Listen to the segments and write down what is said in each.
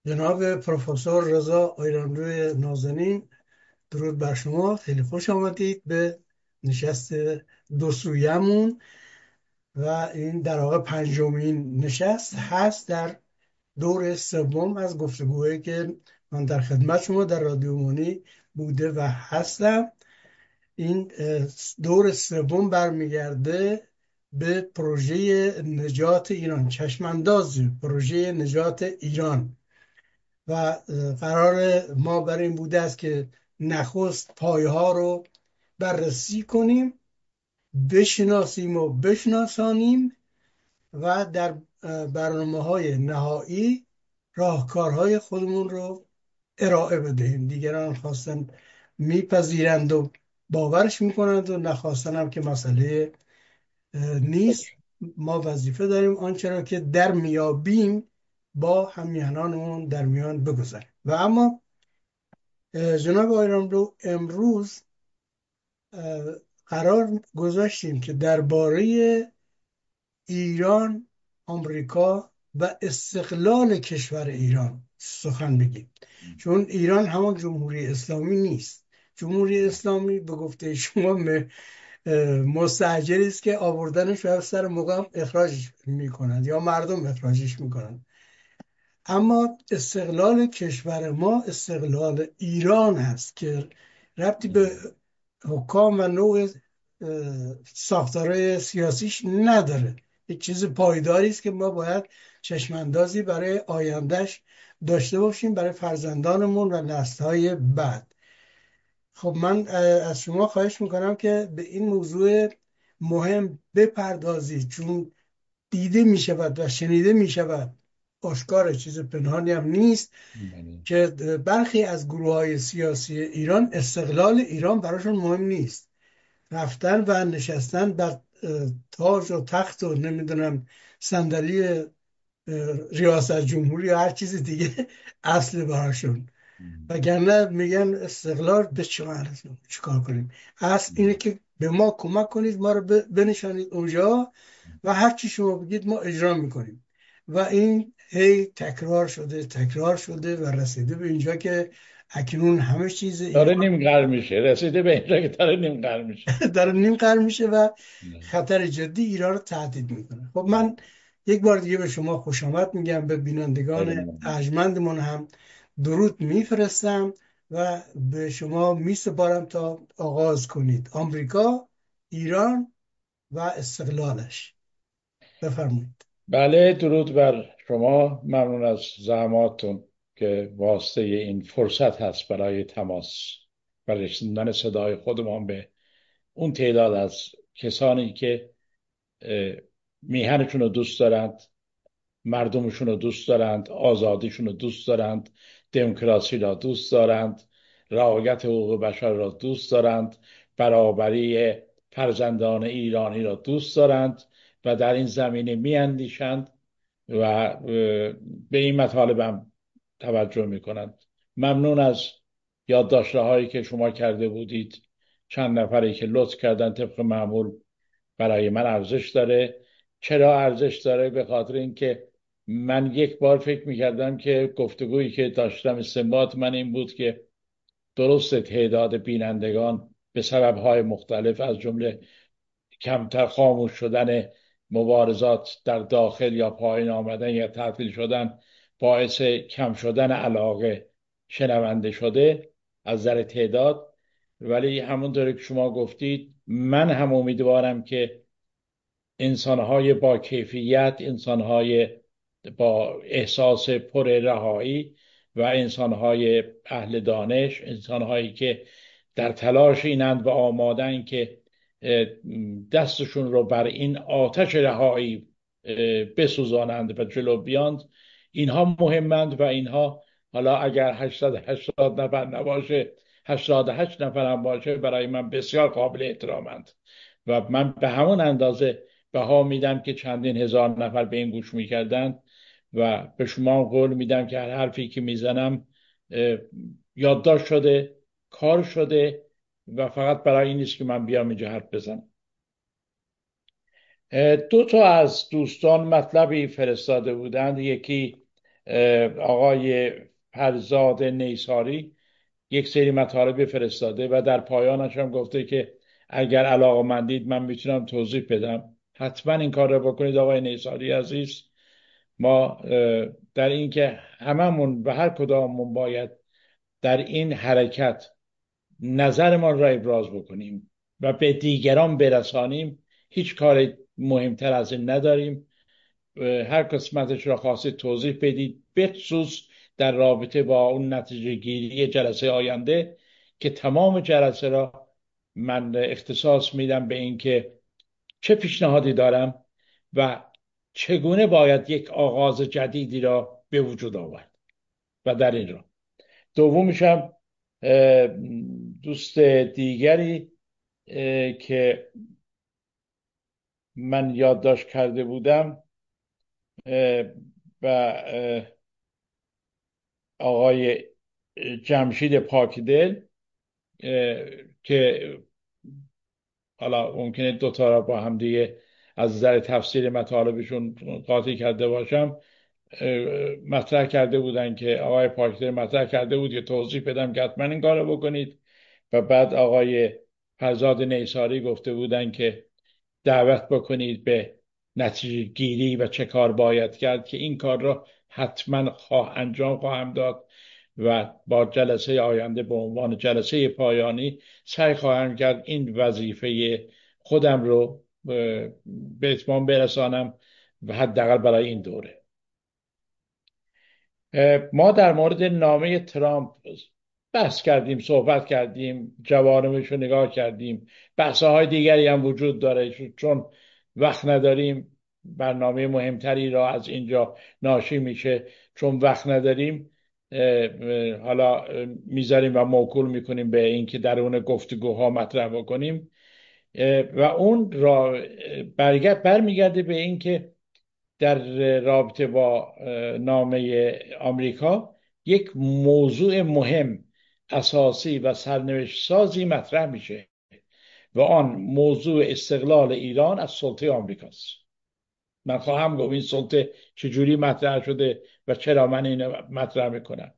جناب پروفسور رضا ایرانلوی نازنین، درود بر شما. خیلی خوش آمدید به نشست دو سویمون و این در واقع پنجمین نشست هست در دور سوم از گفتگوهایی که من در خدمت شما در رادیو مونی بوده و هستم. این دور سوم برمیگرده به پروژه نجات ایران، چشمانداز پروژه نجات ایران، و قرار ما بر این بوده است که نخست پایه ها رو بررسی کنیم، بشناسیم و بشناسانیم و در برنامه های نهایی راهکارهای خودمون رو ارائه بدهیم. دیگران خواستن میپذیرند و باورش میکنند و نخواستن هم که مسئله نیست. ما وظیفه داریم آنچه را که در میابیم با همیهنانمون در میان بگذاریم. و اما جناب آیراملو، امروز قرار گذاشتیم که درباره ایران، آمریکا و استقلال کشور ایران سخن بگیم، چون ایران همان جمهوری اسلامی نیست. جمهوری اسلامی به گفته شما مستاجری است که آوردنش و سر موقع هم اخراجش میکنند یا مردم اخراجش میکنند. اما استقلال کشور ما استقلال ایران هست که ربطی به حکام و نوع ساختارهای سیاسیش نداره. یک چیز پایداری است که ما باید چشماندازی برای آیندهش داشته باشیم، برای فرزندانمون و نسل‌های بعد. خب من از شما خواهش میکنم که به این موضوع مهم بپردازید، چون دیده میشود و شنیده میشود، آشکار، چیز پنهانی هم نیست بله. که برخی از گروه های سیاسی ایران استقلال ایران براشون مهم نیست. رفتن و نشستن بر تاج و تخت و نمیدونم صندلی ریاست جمهوری یا هر چیز دیگه اصل براشون. وگرنه میگن استقلال به چه معنی، چیکار کنیم؟ اصل اینه که به ما کمک کنید، ما رو بنشانید اونجا و هر چی شما بگید ما اجرا میکنیم. و این هی تکرار شده تکرار شده و رسیده به اینجا که اکنون همه چیز داره ایران نیم غر میشه، رسیده به اینجا که داره نیم غر میشه. داره نیم قرن میشه و نه. خطر جدی ایران رو تهدید میکنه. خب من یک بار دیگه به شما خوش آمد میگم، به خیلی بینندگان ممنون. ارجمندمون هم درود میفرستم و به شما میسپارم تا آغاز کنید. آمریکا، ایران و استقلالش. بفرمایید. بله، درود بر شما. ممنون از زحماتتون که واسطه این فرصت هست برای تماس و رسوندن صدای خودمان به اون تعداد از کسانی که اه، میهنشون رو دوست دارند، مردمشون رو دوست دارند، آزادیشون رو دوست دارند، دموکراسی را دوست دارند، رعایت حقوق بشر را دوست دارند، برابری فرزندان ایرانی را دوست دارند و در این زمینه میاندیشند و به این مطالب هم توجه میکنند. ممنون از یادداشته هایی که شما کرده بودید. چند نفری که لطف کردن طبق معمول برای من ارزش داره. چرا ارزش داره؟ به خاطر اینکه من یک بار فکر میکردم که گفتگویی که داشتم استنباط من این بود که درست تعداد بینندگان به سببهای مختلف از جمله کمتر خاموش شدن مبارزات در داخل یا پایین آمدن یا تعطیل شدن باعث کم شدن علاقه شنونده شده از نظر تعداد. ولی همونطور که شما گفتید من هم امیدوارم که انسانهای با کیفیت، انسانهای با احساس پر رهایی و انسانهای اهل دانش، انسانهایی که در تلاش اینند و آمادن که دستشون رو بر این آتش رهایی بسوزانند و جلو بیاند، اینها مهمند. و اینها حالا اگر 880 نفر نباشه، 88 نفر هم باشه، برای من بسیار قابل احترامند و من به همون اندازه بها میدم که چندین هزار نفر به این گوش میکردن. و به شما قول میدم که هر حرفی که میزنم یادداشت شده، کار شده و فقط برای این نیست که من بیام اینجا حرف بزنم. دو تا از دوستان مطلبی فرستاده بودند. یکی آقای فرزاد نیساری یک سری مطالب فرستاده و در پایانش هم گفته که اگر علاقمندید من میتونم توضیح بدم. حتما این کار رو بکنید آقای نیساری عزیز. ما در اینکه هممون و هر کداممون باید در این حرکت نظرمان را ابراز بکنیم و به دیگران برسانیم. هیچ کار مهمتر از این نداریم. هر قسمتش را خواستید توضیح بدید، بخصوص در رابطه با اون نتیجه گیری جلسه آینده که تمام جلسه را من اختصاص میدم به اینکه چه پیشنهادی دارم و چگونه باید یک آغاز جدیدی را به وجود آورد و در این راه. دومیشم دوست دیگری که من یادداشت کرده بودم و آقای جمشید پاکدل که حالا ممکنه دوتا را با هم دیگه از نظر تفسیر مطالبشون قاطی کرده باشم، مطرح کرده بودن که آقای پاکدل مطرح کرده بود که توضیح بدم که حتما این کارو بکنید و بعد آقای فرزاد نیساری گفته بودن که دعوت بکنید به نتیجه گیری و چه کار باید کرد که این کار را حتما انجام خواهم داد و با جلسه آینده به عنوان جلسه پایانی سعی خواهم کرد این وظیفه خودم رو به اتمام برسانم و حداقل برای این دوره. ما در مورد نامه ترامپ بحث کردیم، صحبت کردیم، جوانبش رو نگاه کردیم. بحث‌های دیگری هم وجود داره، چون وقت نداریم برنامه مهمتری را از اینجا ناشی میشه. چون وقت نداریم حالا میذاریم و موکول میکنیم به اینکه درون گفتگوها مطرح بکنیم و اون را برمیگرده به اینکه در رابطه با نامه آمریکا یک موضوع مهم، اساسی و سرنوشت سازی مطرح میشه و آن موضوع استقلال ایران از سلطه آمریکاست. من خواهم گفت این سلطه چجوری مطرح شده و چرا من این مطرح میکنم.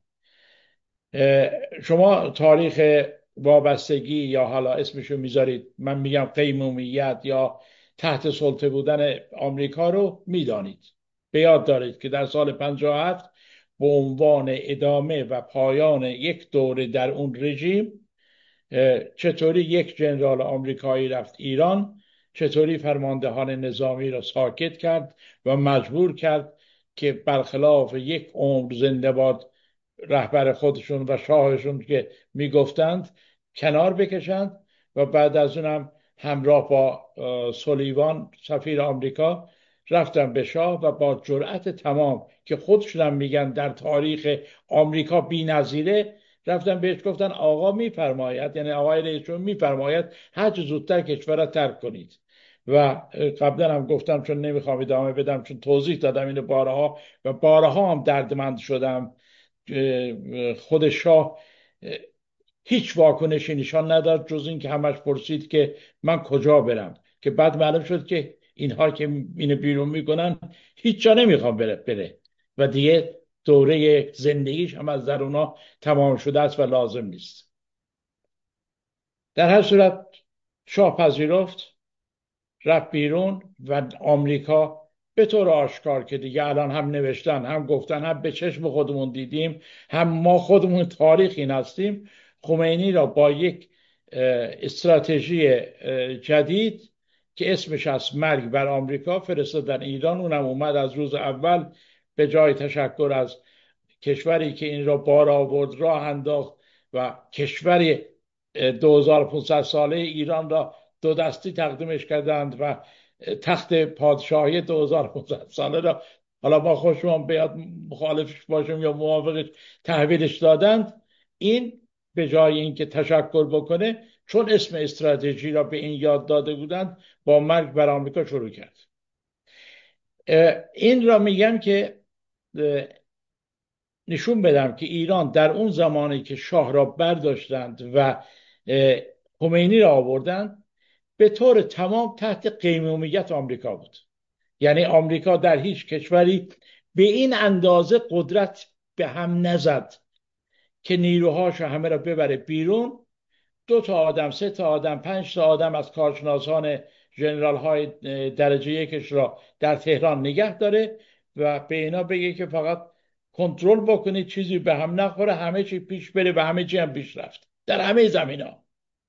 شما تاریخ وابستگی یا حالا اسمشو میذارید، من میگم قیمومیت یا تحت سلطه بودن آمریکا رو میدانید. به یاد دارید که در سال 57 به عنوان ادامه و پایان یک دوره در اون رژیم چطوری یک جنرال آمریکایی رفت ایران، چطوری فرماندهان نظامی را ساکت کرد و مجبور کرد که برخلاف یک عمر زنده باد رهبر خودشون و شاهشون که میگفتند کنار بکشند و بعد از اونم همراه با سولیوان سفیر آمریکا رفتن به شاه و با جرأت تمام که خودشون هم میگن در تاریخ آمریکا بی‌نظیره، رفتن بهش گفتن آقا میفرماید، یعنی آقای رئیس جمهور میفرماید هر چه زودتر کشور را ترک کنید. و قبلا هم گفتم چون نمیخوام ادامه بدم، چون توضیح دادم اینو بارها و بارها هم دردمند شدم. خود شاه هیچ واکنشی نشان نداد جز این که همش پرسید که من کجا برم، که بعد معلوم شد که اینها که اینو بیرون میکنن هیچ جا نمیخوام بره و دیگه دوره زندگیش هم از در اونا تمام شده است و لازم نیست. در هر صورت شاه پذیرفت، رفت بیرون و آمریکا به طور آشکار که دیگه الان هم نوشتن هم گفتن هم به چشم خودمون دیدیم هم ما خودمون تاریخ این هستیم، خمینی را با یک استراتژی جدید که اسمش از مرگ بر آمریکا فرستادن ایران. اونم اومد از روز اول به جای تشکر از کشوری که این را بار آورد راه انداخت و کشور 2500 ساله ایران را دو دستی تقدیمش کردند و تخت پادشاهی 2500 ساله را، حالا ما خوشمون بیاد مخالفش باشیم یا موافقش، تحویلش دادند. این به جای اینکه تشکر بکنه، چون اسم استراتژی را به این یاد داده بودند، با مرگ بر آمریکا شروع کرد. این را میگم که نشون بدم که ایران در اون زمانی که شاه را برداشتند و خمینی را آوردند به طور تمام تحت قیمومیت آمریکا بود. یعنی آمریکا در هیچ کشوری به این اندازه قدرت به هم نزد که نیروهاشو همه را ببره بیرون. 2 تا آدم، 3 تا آدم، 5 تا آدم از کارشناسان ژنرال های درجه یکش را در تهران نگه داره و به اینا بگه که فقط کنترل بکنید چیزی به هم نخوره، همه چی پیش بره و همه چی هم پیش رفت در همه زمینا.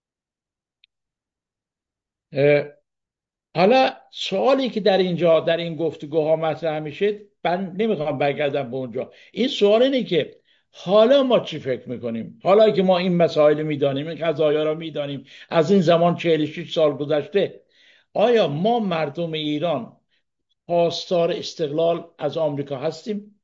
حالا سوالی که در اینجا در این گفتگوها مطرح میشه، من نمیخوام برگردم به اونجا. این سوال اینه که حالا ما چی فکر میکنیم؟ حالا که ما این مسائل میدانیم، این قضایا را میدانیم، از این زمان 46 سال گذشته، آیا ما مردم ایران خواستار استقلال از آمریکا هستیم؟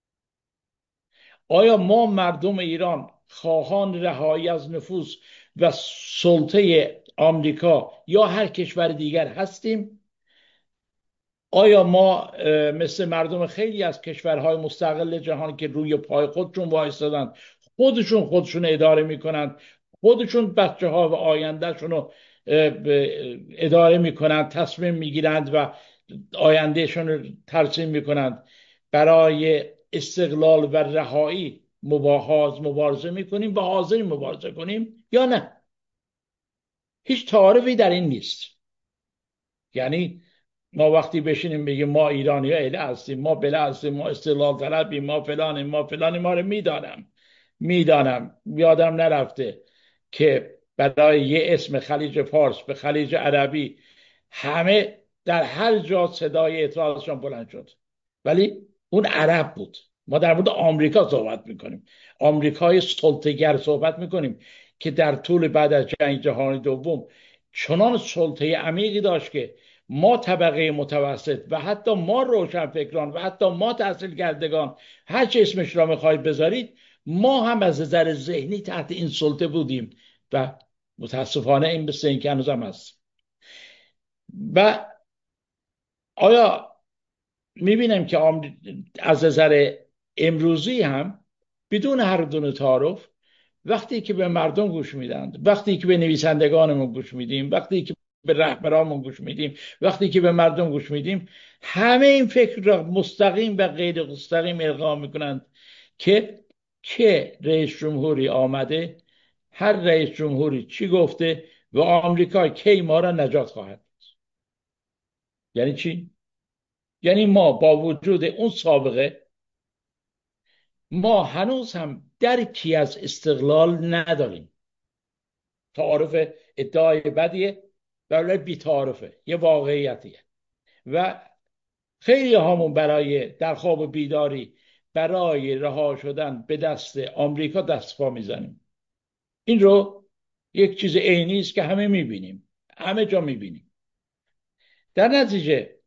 آیا ما مردم ایران خواهان رهایی از نفوذ و سلطه آمریکا یا هر کشور دیگر هستیم؟ آیا ما مثل مردم خیلی از کشورهای مستقل جهان که روی پای خودشون وایستادن، خودشون اداره میکنند، خودشون بچه ها و آیندهشون رو اداره میکنند، تصمیم میگیرند و آیندهشون رو ترسیم میکنند، برای استقلال و رهایی مبارزه میکنیم و حاضریم مبارزه کنیم یا نه؟ هیچ تعارفی در این نیست. یعنی ما وقتی بشینیم بگیم ما ایرانی ها اله هستیم، ما بله هستیم، ما استقلال طلبیم، ما فلانیم، ما رو میدانم یادم نرفته که برای یه اسم خلیج فارس به خلیج عربی همه در هر جا صدای اعتراضشان بلند شد، ولی اون عرب بود. ما در مورد آمریکا صحبت میکنیم، آمریکای سلطه‌گر صحبت میکنیم که در طول بعد از جنگ جهانی دوم چنان سلطه عمیقی داشت که ما طبقه متوسط و حتی ما روشنفکران و حتی ما تحصیل کردگان، هر چه اسمش را میخواید بذارید، ما هم از نظر ذهنی تحت این سلطه بودیم و متاسفانه این مثل این که هنوز هم هست. و آیا میبینم که از نظر امروزی هم بدون هر دونه تعارف، وقتی که به مردم گوش میدن، وقتی که به نویسندگانمون گوش میدیم، وقتی که به رهبرامون گوش میدیم، وقتی که به مردم گوش میدیم، همه این فکر را مستقیم و غیر مستقیم القا میکنند که رئیس جمهوری آمده، هر رئیس جمهوری چی گفته و آمریکا کی ما را نجات خواهد. یعنی چی؟ یعنی ما با وجود اون سابقه، ما هنوز هم درکی از استقلال نداریم. تعارف ادعای بدیه ولی بی تعارفه، یه واقعیتیه و خیلی همون برای در خواب و بیداری برای رها شدن به دست آمریکا دست پا میزنیم. این رو یک چیز عینی است که همه میبینیم، همه جا میبینیم. در نتیجه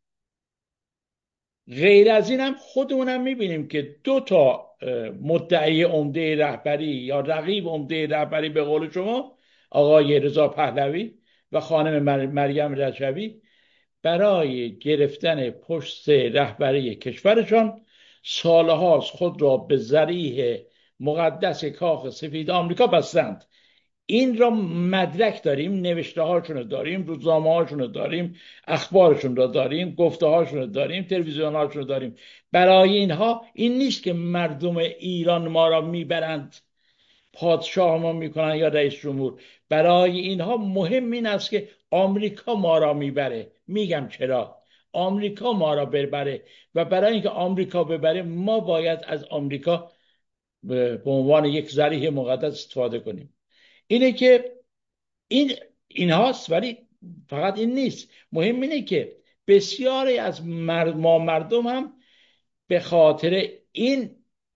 غیر از این هم خودمونم میبینیم که 2 تا مدعی عمده رهبری یا رقیب عمده رهبری به قول شما، آقای رضا پهلوی و خانم مریم رجوی، برای گرفتن پست رهبری کشورشان سالهاست خود را به ذریح مقدس کاخ سفید آمریکا بستند. این را مدرک داریم، نوشته هاشون رو داریم، روزنامه هاشون رو داریم، اخبارشون رو داریم، گفته هاشون رو داریم، تلویزیون هاشون رو داریم. برای اینها این نیست که مردم ایران ما را میبرند پادشاه ما میکنن یا رئیس جمهور. برای اینها مهم این است که آمریکا ما را میبره. میگم چرا آمریکا ما را ببره، و برای اینکه آمریکا ببره ما باید از آمریکا به عنوان یک ذریح مقدس استفاده کنیم. اینه که این هاست، ولی فقط این نیست. مهم اینه که بسیاری از ما مردم هم به خاطر این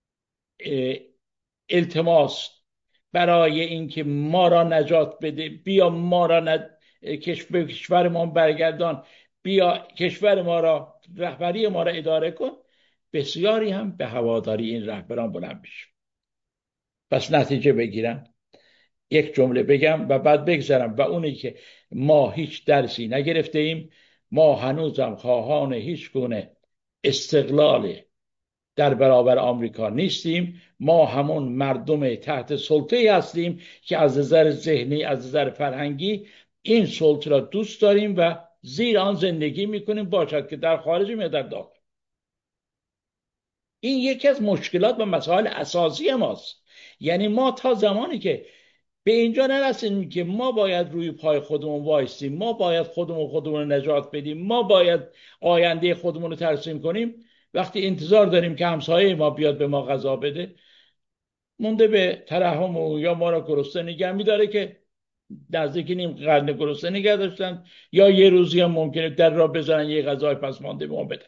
التماس برای اینکه ما را نجات بده، بیا ما را کشور ما برگردان، بیا کشور ما را، رهبری ما را اداره کن، بسیاری هم به هواداری این رهبران بلند میشه. پس نتیجه بگیرم، یک جمله بگم و بعد بگذرم، و اونی که ما هیچ درسی نگرفته ایم. ما هنوزم خواهان هیچ گونه استقلال در برابر آمریکا نیستیم. ما همون مردم تحت سلطه هستیم که از نظر ذهنی، از نظر فرهنگی این سلطه را دوست داریم و زیر آن زندگی میکنیم، باشد که در خارج یا در داخل. این یکی از مشکلات و مسائل اساسی ماست. یعنی ما تا زمانی که به اینجا نرسیم که ما باید روی پای خودمون وایسیم، ما باید خودمون رو نجات بدیم، ما باید آینده خودمون رو ترسیم کنیم، وقتی انتظار داریم که همسایه ما بیاد به ما غذا بده، مونده به ترحم او، یا ما را گرسنه نگه میداره که نزدیک نیم قرن گرسنه نگه داشتن، یا یه روزی هم ممکنه در را بزنن یه غذای پس مانده به ما بدن.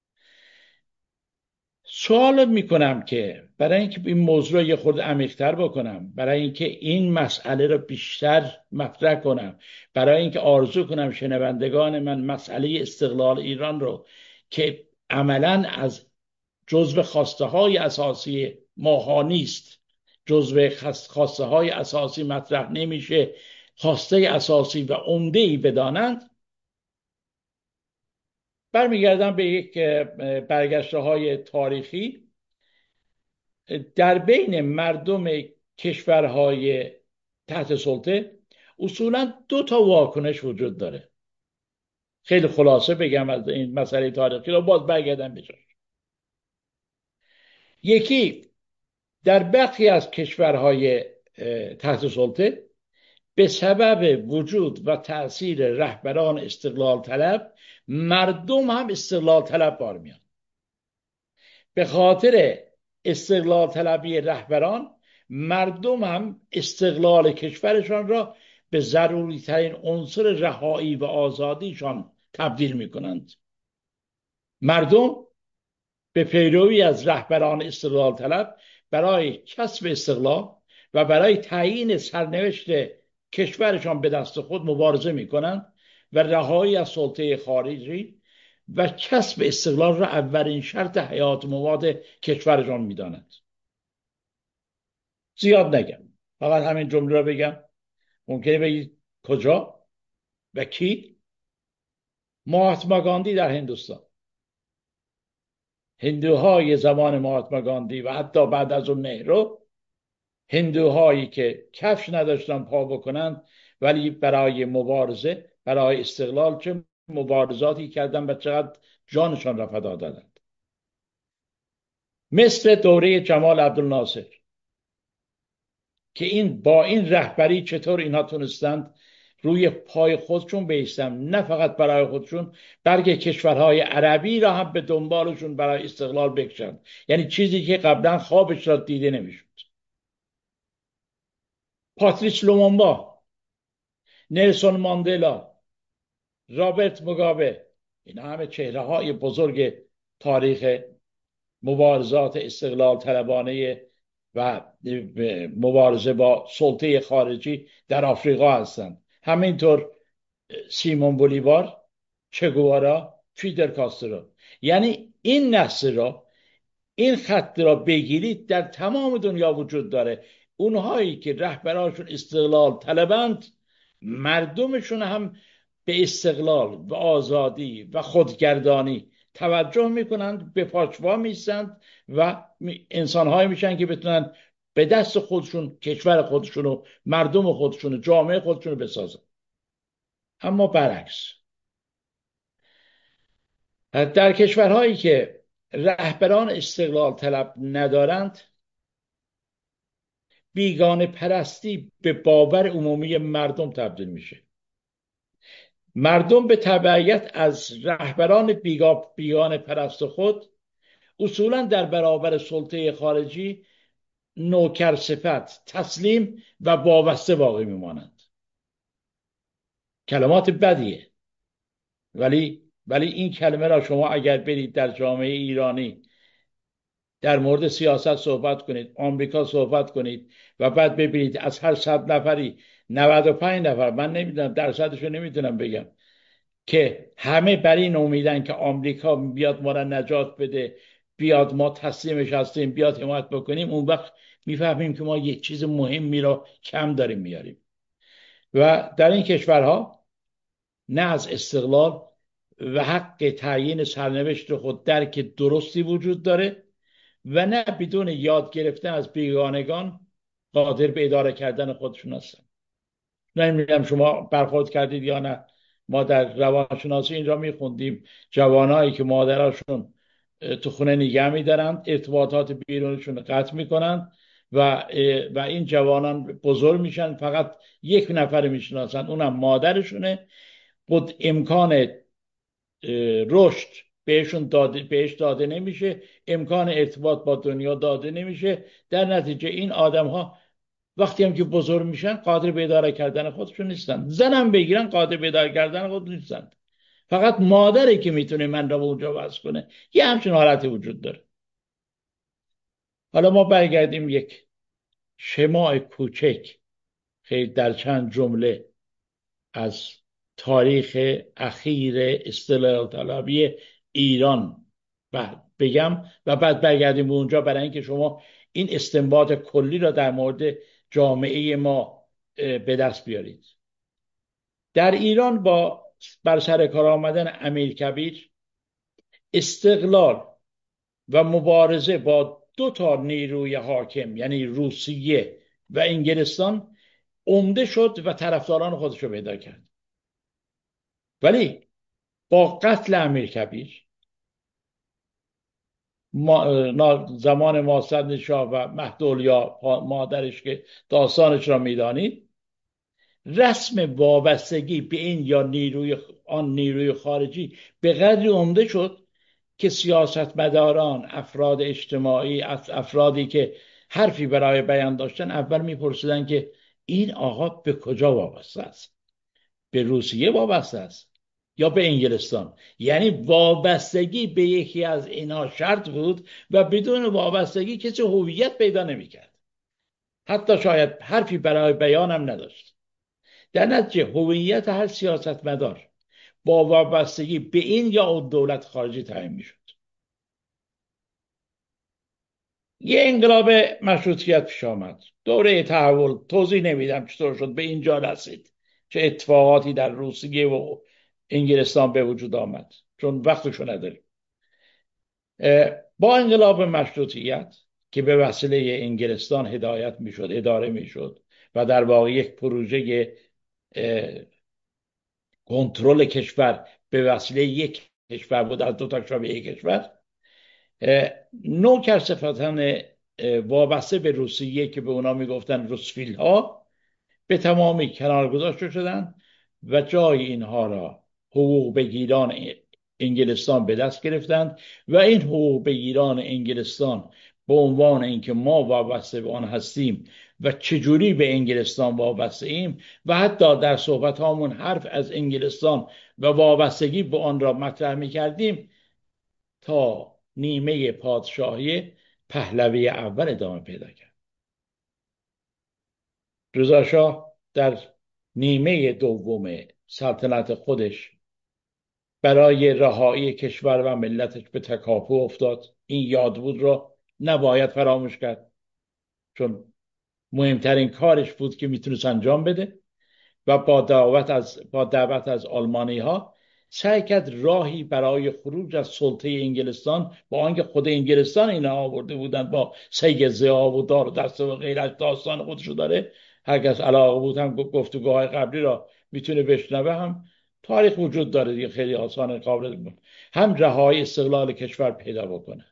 سوال میکنم که برای اینکه این موضوع رو یه خورده عمیق‌تر بکنم، برای اینکه این مسئله رو بیشتر مطرح کنم، برای اینکه آرزو کنم شنوندگان من مسئله استقلال ایران رو که عملاً از جزو خواسته های اساسی ماها نیست، جزو خواسته های اساسی مطرح نمیشه، خواسته اساسی و عمده‌ای بدانند، برمیگردم به یک برگشته های تاریخی. در بین مردم کشورهای تحت سلطه اصولا دو تا واکنش وجود داره. خیلی خلاصه بگم از این مسئله تاریخی رو، باز برگردم بهش. یکی، در برخی از کشورهای تحت سلطه به سبب وجود و تأثیر رهبران استقلال طلب، مردم هم استقلال طلب بار میان. به خاطر استقلال طلبی رهبران، مردم هم استقلال کشورشان را به ضروری ترین عنصر رهایی و آزادیشان تبدیل می کنند. مردم به پیروی از رهبران استقلال طلب برای کسب استقلال و برای تعیین سرنوشت کشورشان به دست خود مبارزه می کنند و رهایی از سلطه خارجی و کسب استقلال را اولین شرط حیات مواد کشورشان می دانند. زیاد نگم، فقط همین جمله را بگم. ممکنه بگید کجا و کی؟ مهاتما گاندی در هندوستان. هندوهای زمان مهاتما گاندی و حتی بعد از اون نهرو، هندوهایی که کفش نداشتن پا بکنند ولی برای مبارزه، برای استقلال چه مبارزاتی کردن و چقدر جانشان را فدا دادند. مثل دوره جمال عبدالناصر که با این رهبری چطور اینها تونستند روی پای خودشون بیستن، نه فقط برای خودشون بلکه کشورهای عربی را هم به دنبالشون برای استقلال بکشند، یعنی چیزی که قبلا خوابش را دیده نمیشد. پاتریس لومونبا، نلسون ماندلا، رابرت موگابه، اینا همه چهره های بزرگ تاریخ مبارزات استقلال طلبانه و مبارزه با سلطه خارجی در آفریقا هستند. همینطور سیمون بولیوار، چگوارا، فیدل کاسترو. یعنی این نسل را، این خط را بگیرید، در تمام دنیا وجود داره. اونهایی که رهبرانشون استقلال طلبند، مردمشون هم به استقلال و آزادی و خودگردانی توجه میکنند، به پاچوا میستند و انسانهایی میشن که بتونن به دست خودشون کشور خودشون و مردم خودشون و جامعه خودشون رو بسازن. اما برعکس، در کشورهایی که رهبران استقلال طلب ندارند، بیگانه پرستی به باور عمومی مردم تبدیل میشه. مردم به تبعیت از رهبران بیگانه پرست خود اصولا در برابر سلطه خارجی نوکر صفت، تسلیم و وابسته باقی میمانند. کلمات بدیه، ولی این کلمه را شما اگر برید در جامعه ایرانی در مورد سیاست صحبت کنید، آمریکا صحبت کنید و بعد ببینید از هر 100 نفری 95 نفر، من نمیدونم درصدشو نمیتونم بگم، که همه بر این امیدن که آمریکا بیاد ما را نجات بده، بیاد ما تسلیمش هستیم، بیاد حمایت بکنیم، اون وقت میفهمیم که ما یک چیز مهمی را کم داریم میاریم. و در این کشورها نه از استقلال و حق تعیین سرنوشت خود درک درستی وجود داره و نه بدون یاد گرفتن از بیگانگان قادر به اداره کردن خودشون هستن. نمیدونم شما برخورد کردید یا نه. ما در روانشناسی این را میخوندیم، جوانایی که مادراشون تو خونه نگه میدارند، ارتباطات بیرونشون رو قطع میکنند و این جوانان بزرگ میشن، فقط یک نفر میشناسن، اونم مادرشونه. خود امکان رشد بهش داده نمیشه، امکان ارتباط با دنیا داده نمیشه. در نتیجه این آدم ها وقتی هم که بزرگ میشن قادر به اداره کردن خودشون نیستن، زنم بگیرن قادر به اداره کردن خودشون نیستن. فقط مادری که میتونه من را به اونجا وصل کنه. یه همچین حالتی وجود داره. حالا ما برگردیم یک شماع کوچک خیلی در چند جمله از تاریخ اخیر استقلال طلبی ایران بگم و بعد برگردیم به اونجا، برای اینکه شما این استنباط کلی را در مورد جامعه ما به دست بیارید. در ایران با بر سر کار آمدن امیرکبیر، استقلال و مبارزه با دو تا نیروی حاکم یعنی روسیه و انگلستان عمده شد و طرفداران خودش رو پیدا کرد. ولی با قتل امیرکبیر زمان ماسد شاه و مهدولیا مادرش که داستانش را میدانید، رسم وابستگی به این یا نیروی خارجی به قدری عمده شد که سیاستمداران، افراد اجتماعی، افرادی که حرفی برای بیان داشتن، اول میپرسیدن که این آقا به کجا وابسته است؟ به روسیه وابسته است یا به انگلستان؟ یعنی وابستگی به یکی از اینها شرط بود و بدون وابستگی کسی هویت پیدا نمیکرد، حتی شاید حرفی برای بیان هم نداشت. در نتیجه هویت هر سیاستمدار با وابستگی به این یا اون دولت خارجی تعیین میشد. یه انقلاب مشروطیت پیش آمد، دوره تحول، توضیح نمیدم چطور شد به اینجا رسید، چه اتفاقاتی در روسیه و انگلستان به وجود آمد، چون وقتشو نداریم. با انقلاب مشروطیت که به وسیله انگلستان هدایت میشد، اداره میشد و در واقع یک پروژه کنترل کشور به وسیله یک کشور بود، از دو تا شبه یک کشور، نوکرصفتان وابسته به روسیه که به اونا میگفتن روسفیل ها به تمامی کنار گذاشته شدن و جای اینها را حقوق بگیران انگلستان به دست گرفتند و این حقوق بگیران انگلستان به عنوان اینکه ما وابسته به آن هستیم و چجوری به انگلستان وابسته ایم و حتی در صحبت هامون حرف از انگلستان و وابستگی به آن را مطرح می کردیم، تا نیمه پادشاهی پهلوی اول ادامه پیدا کرد. رضا شاه در نیمه دوم سلطنت خودش برای رهایی کشور و ملتش به تکاپو افتاد. این یادبود را نباید فراموش کرد، چون مهمترین کارش بود که میتونست انجام بده و با دعوت از آلمانی ها سعی کرد راهی برای خروج از سلطه انگلستان، با آنکه خود انگلستان اینا آورده بودند با سید ضیا و دار و دسته و غیرش، داستان خودشو داره. هر کس علاقه بود هم گفتگوهای قبلی را میتونه بشنوه، هم تاریخ وجود داره دیگه، خیلی آسان قابل بود. هم رهایی استقلال کشور پیدا بکنه.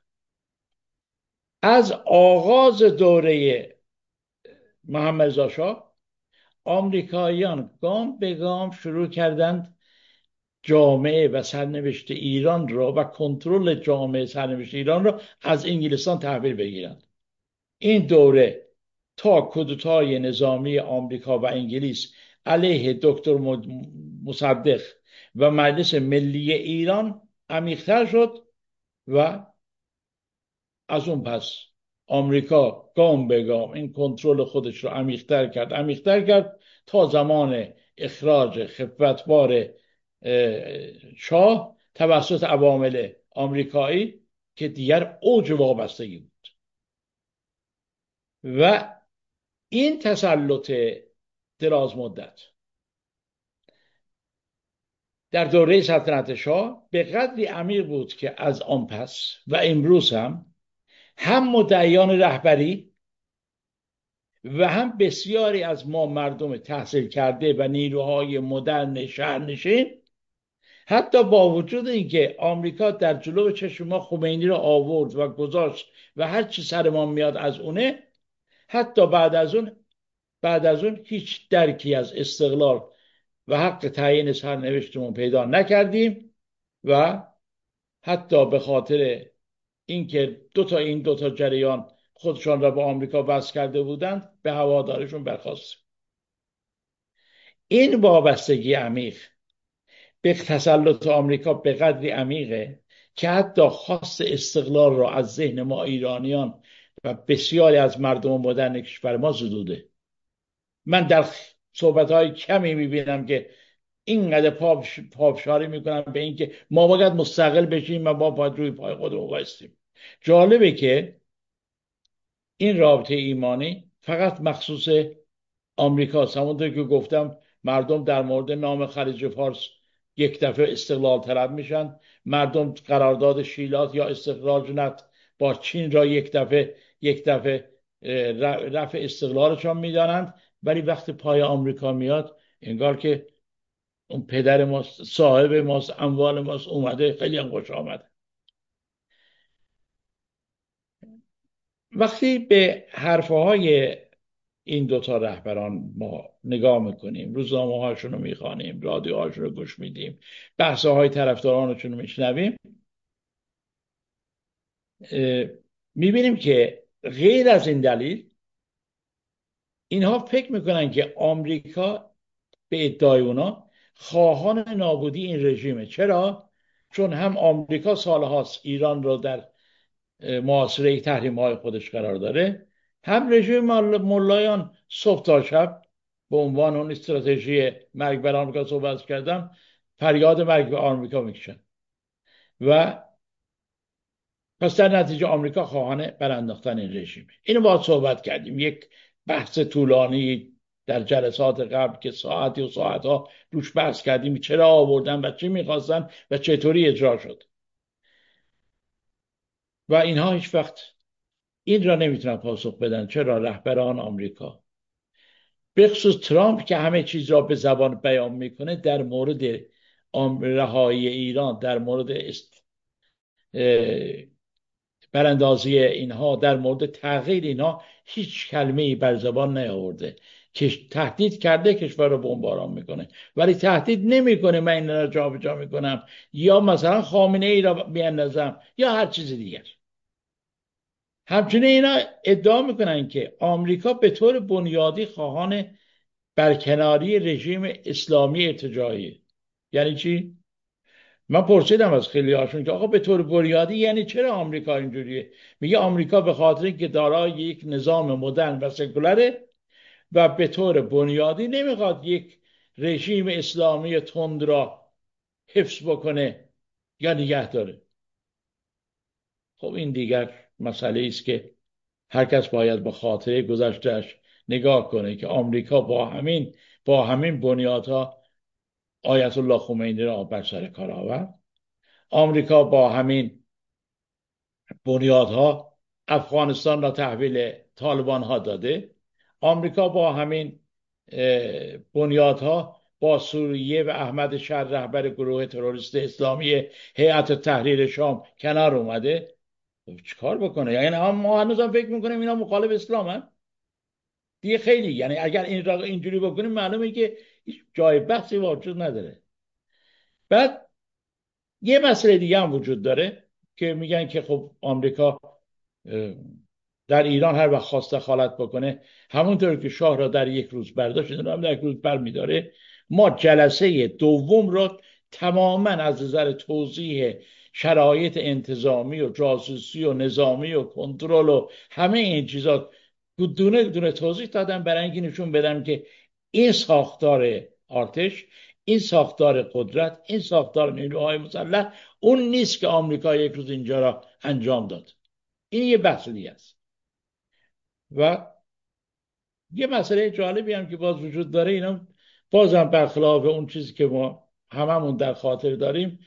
از آغاز دوره محمد رضا شاه آمریکاییان گام به گام شروع کردند جامعه و سرنوشت ایران را و کنترل جامعه سرنوشت ایران را از انگلستان تحویل بگیرند. این دوره تا کودتای نظامی آمریکا و انگلیس علیه دکتر مصدق و مجلس ملی ایران عمیق‌تر شد و از اون پس آمریکا گام به گام این کنترل خودش رو عمیق‌تر کرد تا زمان اخراج خفتبار شاه توسط عوامل آمریکایی که دیگر اوج وابستگی بود. و این تسلط دراز مدت در دوره سلطنت شاه به قدری عمیق بود که از آن پس و امروز هم مدعیان رهبری و هم بسیاری از ما مردم تحصیل کرده و نیروهای مدرن شهرنشین حتی با وجود اینکه آمریکا در جلو چشم ما خمینی رو آورد و گذاشت و هر چی سر ما میاد از اونه، حتی بعد از اون هیچ درکی از استقلال و حق تعیین سرنوشتمون پیدا نکردیم و حتی به خاطر اینکه این دوتا جریان خودشان را به آمریکا وصل کرده بودند به هوادارشون برخاست. این وابستگی عمیق به تسلط آمریکا به قدری عمیقه که حتی خواست استقلال را از ذهن ما ایرانیان و بسیاری از مردم مدرن کشور ما زدوده. من در صحبت‌های کمی میبینم که اینقدر پافشاری میکنم به اینکه ما باید مستقل بشیم و ما باید روی پای خودمون وایسیم. جالبه که این رابطه ایمانی فقط مخصوص آمریکاست. همونطور که گفتم مردم در مورد نام خلیج فارس یک دفعه استقلال طلب میشن، مردم قرارداد شیلات یا استخراج نفت با چین را یک دفعه رفع استقلالشان میدانند، ولی وقتی پای آمریکا میاد انگار که اون پدر ماست، صاحب ماست، اموال ماست، اومده خیلی هم خوش آمده. وقتی به حرفهای این دوتا رهبران ما نگاه میکنیم، روزنامه هاشون رو میخوانیم، رادیو هاشون رو گوش میدیم، بحث های طرفدارانشون رو میشنویم، میبینیم که غیر از این دلیل اینها فکر میکنن که آمریکا به ادعای اونا خواهان نابودی این رژیمه. چرا؟ چون هم آمریکا سالهاست ایران رو در محاصره تحریم های خودش قرار داره، هم رژیم ملایان صبح تا شب به عنوان اون استراتژی مرگ بر آمریکا صحبت کردم، فریاد مرگ بر آمریکا میکشن و پس در نتیجه آمریکا خواهان برانداختن این رژیمه. اینو باید صحبت کردیم، یک بحث طولانی در جلسات قبل که ساعتی و ساعتها روش بحث کردیم چرا آوردن و چی میخواستن و چطوری اجرا شد و اینها هیچ وقت این را نمیتونن پاسخ بدن. چرا رهبران آمریکا به خصوص ترامپ که همه چیز را به زبان بیان میکنه در مورد رهایی ایران، در مورد براندازی اینها، در مورد تغییر اینها هیچ کلمه ای بر زبان نیاورده. که تهدید کرده کشور رو بمباران میکنه ولی تهدید نمیکنه من این را جابجا میکنم یا مثلا خامنه ای را میاندازم یا هر چیز دیگر. همچنین اینا ادعا میکنن که آمریکا به طور بنیادی خواهان برکناری رژیم اسلامی ارتجاعی. یعنی چی؟ من پرسیدم از خیلی هاشون که آقا به طور بنیادی یعنی چرا آمریکا اینجوریه؟ میگه آمریکا به خاطر اینکه دارای یک نظام مدرن و سکولره و به طور بنیادی نمیخواد یک رژیم اسلامی تند را حفظ بکنه یا نگه داره. خب این دیگر مسئله است که هر کس باید با خاطره گذشتهش نگاه کنه که آمریکا با همین بنیادها آیت الله خمینی را بر سر کار آورد. آمریکا با همین بنیادها افغانستان را تحویل طالبان ها داده. آمریکا با همین بنیادها با سوریه و احمد شر رهبر گروه تروریست اسلامی هیئت تحریر شام کنار اومده. چیکار بکنه؟ یعنی ما هنوز هم فکر میکنیم اینا مخالف اسلام هم دیگه. خیلی یعنی اگر این را اینجوری بکنیم معلومه که جای بحثی وجود نداره. بعد یه مسئله دیگه هم وجود داره که میگن که خب آمریکا در ایران هر وقت خواست دخالت بکنه همونطور که شاه را در یک روز برداشت این را هم در یک روز برمیداره. ما جلسه دوم را تماما از نظر توضیح شرایط انتظامی و جاسوسی و نظامی و کنترل و همه این چیزا دونه دونه توضیح دادم برای اینکه نشون بدم که این ساختار ارتش، این ساختار قدرت، این ساختار نیروهای مسلح اون نیست که آمریکا یک روز اینجا را انجام داد. این یه بحث دیگه است. و یه مسئله جالبی هم که باز وجود داره، اینا بازم برخلاف اون چیزی که ما هممون در خاطر داریم،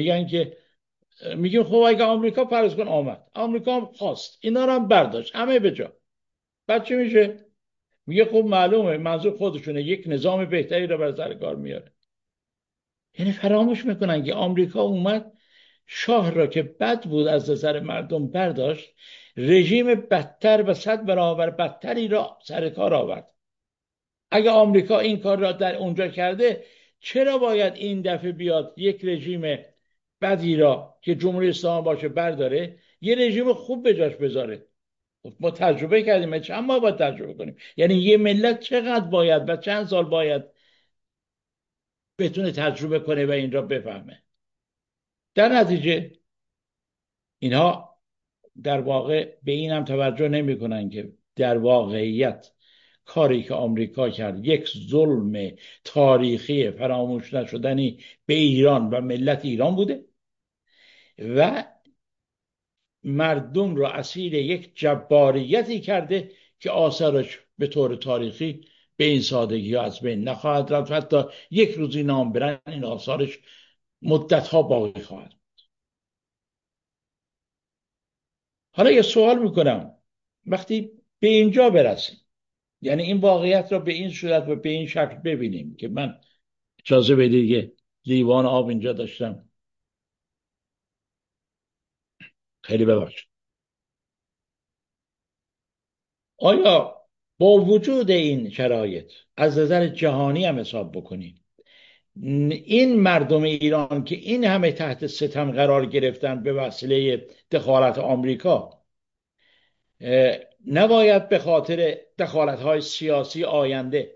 میگیم خب اگه آمریکا فرض کن آمریکا هم خواست اینا رو هم برداشت همه به جا، بعد چی میشه؟ میگه خب معلومه منظور خودشونه، یک نظام بهتری رو بر سر کار میاره. یعنی فراموش میکنن که آمریکا اومد شاه را که بد بود از نظر مردم برداشت، رژیم بدتر و 100 برابر بدتری را سر کار آورد. اگه آمریکا این کار را در اونجا کرده، چرا باید این دفعه بیاد یک رژیم بدی را که جمهوری اسلامی باشه برداره، یه رژیم خوب به جاش بذاره؟ خب ما تجربه کردیم، چند ماه باید تجربه کنیم. یعنی یه ملت چقدر باید و چند سال باید بتونه تجربه کنه و این را بفهمه؟ در نتیجه اینها در واقع به این هم توجه نمی کنن که در واقعیت کاری که آمریکا کرد یک ظلم تاریخی فراموش نشدنی به ایران و ملت ایران بوده و مردم را اسیر یک جباریتی کرده که آثارش به طور تاریخی به این سادگی ها از بین نخواهد رفت. حتی یک روزی نام برن این آثارش مدت ها باقی خواهد. حالا یه سوال میکنم، وقتی به اینجا برسیم، یعنی این واقعیت را به این صورت و به این شکل ببینیم که من اجازه بدید که لیوان آب اینجا داشتم، خیلی ببخشید. آیا با وجود این شرایط از نظر جهانی هم حساب بکنیم، این مردم ایران که این همه تحت ستم قرار گرفتن به وسیله دخالت آمریکا، نباید به خاطر دخالت‌های سیاسی آینده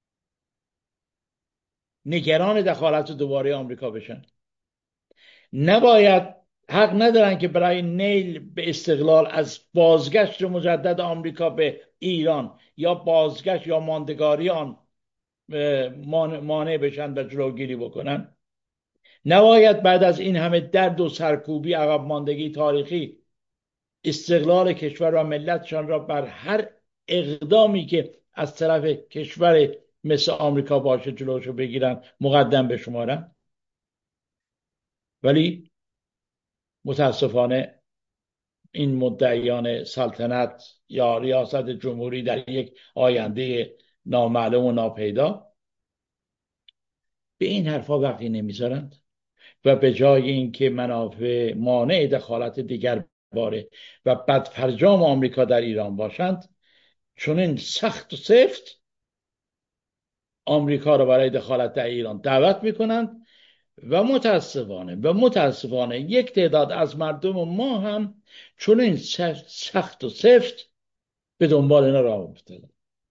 نگران دخالت دوباره آمریکا بشن؟ نباید، حق ندارن که برای نیل به استقلال از بازگشت مجدد آمریکا به ایران یا بازگشت یا ماندگاری آن مانع بشن و جلوگیری بکنن؟ نباید بعد از این همه درد و سرکوبی، عقب ماندگی تاریخی، استقلال کشور و ملتشان را بر هر اقدامی که از طرف کشور مثل آمریکا باشه جلوشو بگیرن مقدم بشمارن؟ ولی متاسفانه این مدعیان سلطنت یا ریاست جمهوری در یک آینده نامعلوم و ناپیدا به این حرفا وقتی نمیذارند و به جای اینکه منافع مانع دخالت دیگر باره و بدفرجام آمریکا در ایران باشند، چون این سخت و سفت آمریکا را برای دخالت در ایران دعوت میکنند و متاسفانه یک تعداد از مردم ما هم چون این سخت و سفت به دنبال اینا راه افتادن.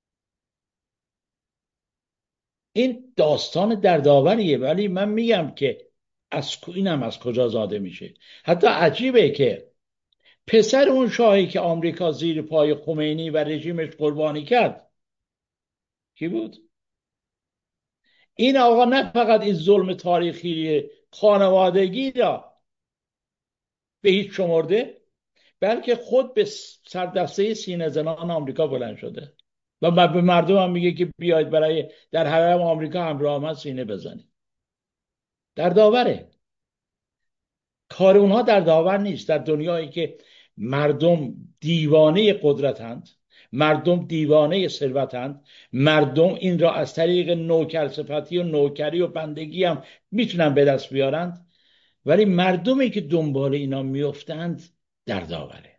این داستان دردآوریه، ولی من میگم که اینم از کجا زاده میشه. حتی عجیبه که پسر اون شاهی که آمریکا زیر پای خمینی و رژیمش قربانی کرد کی بود؟ این آقا نه فقط این ظلم تاریخی خانوادگی را به هیچ شمرده، بلکه خود به سردسته سینه زنان آمریکا بلند شده و به مردم هم میگه که بیاید برای در حرم آمریکا همراه من سینه بزنید. در داوره. کار اونها در داور نیست. در دنیایی که مردم دیوانه قدرتند، مردم دیوانه ثروتند، مردم این را از طریق نوکر صفتی و نوکری و بندگی هم میتونن به دست بیارند، ولی مردمی که دنبال اینا میفتند در داوره.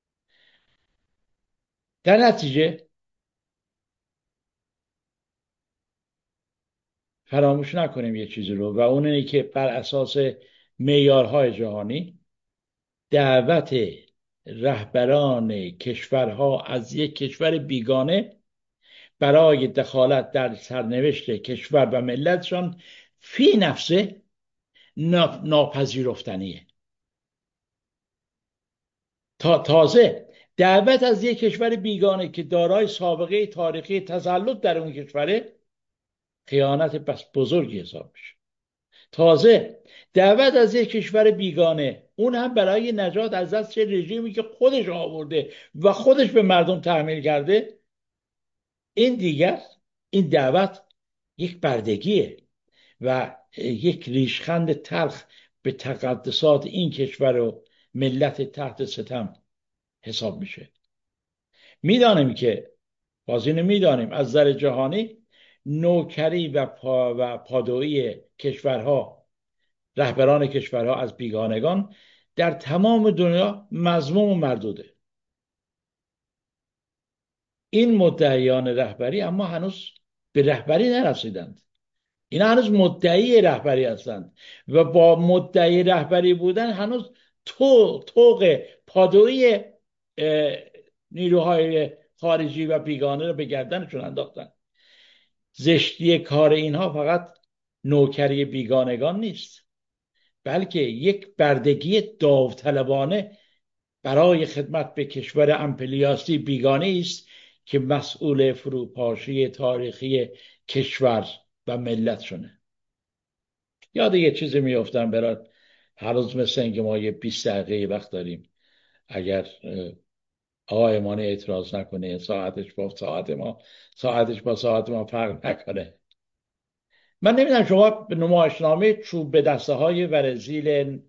در نتیجه فراموش نکنیم یه چیزی رو، و اون اینه که بر اساس معیارهای جهانی دعوت رهبران کشورها از یک کشور بیگانه برای دخالت در سرنوشت کشور و ملتشان فی نفسه ناپذیرفتنیه. تازه دعوت از یک کشور بیگانه که دارای سابقه تاریخی تسلط در اون کشوره خیانت بس بزرگی حساب میشه. تازه دعوت از یک کشور بیگانه، اون هم برای نجات از دست رژیمی که خودش آورده و خودش به مردم تحمیل کرده، این دعوت یک بردگیه و یک ریشخند تلخ به تقدسات این کشور و ملت تحت ستم حساب میشه. میدانیم که بازی میدانیم از نظر جهانی نوکری و پادویی کشورها، رهبران کشورها از بیگانگان در تمام دنیا مذموم و مردوده. این مدعیان رهبری اما هنوز به رهبری نرسیدند. اینا هنوز مدعی رهبری هستند و با مدعی رهبری بودن هنوز طوق پادویی نیروهای خارجی و بیگانه رو به گردنشون انداختن. زشتی کار اینها فقط نوکری بیگانگان نیست، بلکه یک بردگی داوطلبانه برای خدمت به کشور امپلیاسی بیگانه است که مسئول فروپاشی تاریخی کشور و ملت شونه. یاد یه چیزی میافتم برات، هر روز مثل اینکه ما یه 20 دقیقه وقت داریم، اگر آقای امانی اعتراض نکنه، ساعتش با ساعت ما فرق نکنه. من نمیدونم شما به نمایشنامه چوب به دسته های ورزیل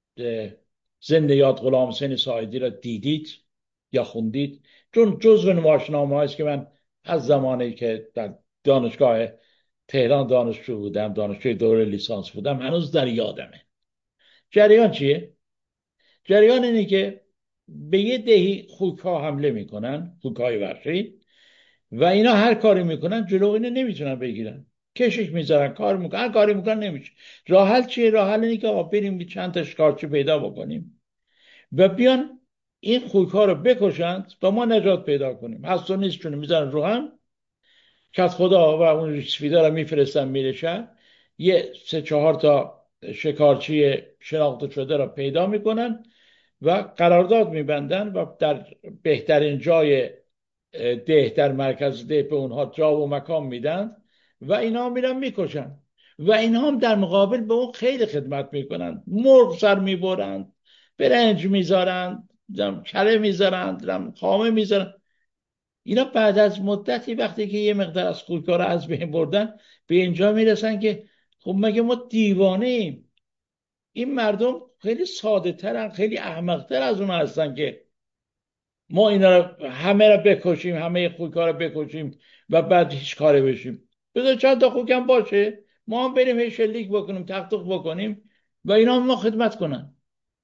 زنده یاد غلام حسین ساعدی را دیدید یا خوندید؟ چون جزو نمایشنامه هاییست که من از زمانی که در دانشگاه تهران دانشجو بودم، دانشجوی دوره لیسانس بودم، هنوز در یادمه. جریان چیه؟ جریان اینه که به یه دهی خوک ها حمله میکنن، خوک های وحشی، و اینا هر کاری میکنن جلو اینو نمیتونن بگیرن، کشش میذارن، کار میکنن، هر کاری میکنن نمیشه. راه حل چیه؟ راه حل اینه که بریم چند تا شکارچی پیدا بکنیم و بیان این خوک ها رو بکشند و ما نجات پیدا کنیم. هست و نیستشون میذارن رو هم، کت خدا و اون ریسفیدا رو میفرستن میره شهر، یه 3-4 تا شکارچی شناخته شده را پیدا میکنن و قرارداد میبندن و در بهترین جای ده، در مرکز ده، به اونها جا و مکان میدن و اینا میرن میکشن و اینها هم در مقابل به اون خیلی خدمت میکنن. مرغ سر میبرند، برنج میذارند، کره میذارند، خامه میذارند. اینا بعد از مدتی وقتی که یه مقدار از خوکا رو از بین بردن، به اینجا میرسن که خب مگه ما دیوانه ایم؟ این مردم خیلی ساده ترن، خیلی احمق تر از اون هستن که ما اینا رو همه رو بکشیم، همه خوکا رو بکشیم و بعد هیچ کاری بشیم. بذار چند تا خوکم باشه، ما هم بریم شلیک بکنیم، تختق بکنیم و اینا هم ما خدمت کنن.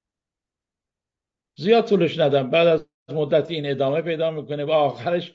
زیاد طولش ندم، بعد از مدتی این ادامه پیدا میکنه و آخرش